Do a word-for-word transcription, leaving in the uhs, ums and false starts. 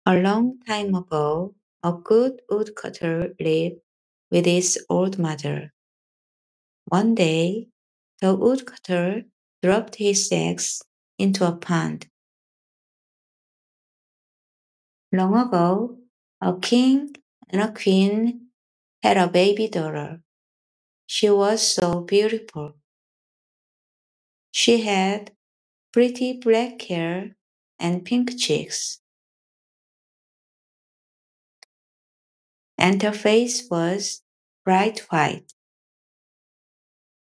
A long time ago, a good woodcutter lived with his old mother. One day, the woodcutter dropped his axe into a pond. Long ago, a king and a queen had a baby daughter. She was so beautiful. She had pretty black hair and pink cheeks, and her face was bright white.